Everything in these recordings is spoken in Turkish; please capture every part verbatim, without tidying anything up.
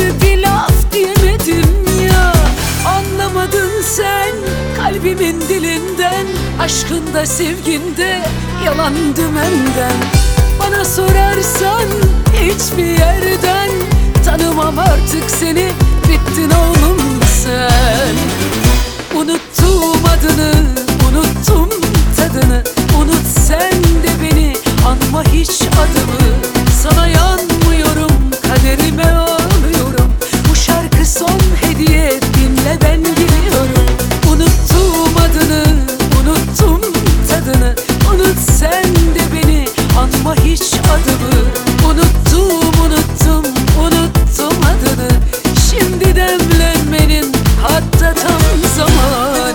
kötü bir laf diyemedim ya. Anlamadın sen kalbimin dilinden, aşkında sevginde yalan dümenden. Bana sorarsan hiçbir yerden tanımam artık seni, bittin oğlum sen. Unuttum adını, unuttum tadını, unut sen de beni, anma hiç adımı. Sana yanmıyorum, kaderime ağlıyorum, bu şarkı son hediye, dinle ben gidiyorum. Unuttum adını, unuttum tadını, unut sen de beni, anma hiç adımı. Unuttum, unuttum, unuttum adını, şimdi demlenmenin hatta tam zamanı.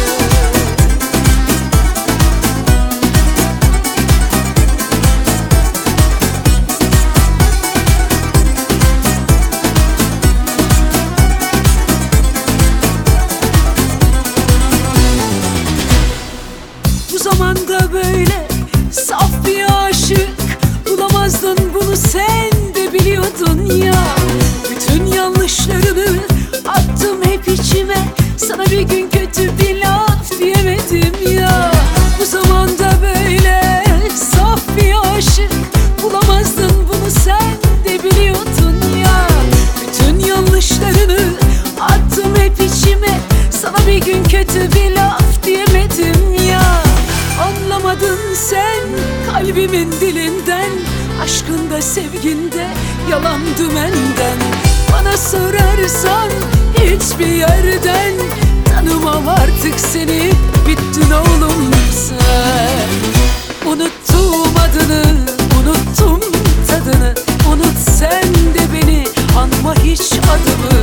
Bu zamanda böyle saf bir aşık bulamazdın, bunu sen de biliyordun ya. Bütün yanlışlarını attım hep içime, sana bir gün kötü bir laf diyemedim ya. Bu zamanda böyle saf bir aşık bulamazdın, bunu sen de biliyordun ya. Bütün yanlışlarını attım hep içime, sana bir gün kötü bir laf diyemedim ya. Anlamadın sen kalbimin dilinden, aşkında sevginde yalan dümenden. Bana sorarsan hiçbir yerden tanımam artık seni, bittin oğlum sen. Unuttum adını, unuttum tadını, unut sen de beni, anma hiç adımı.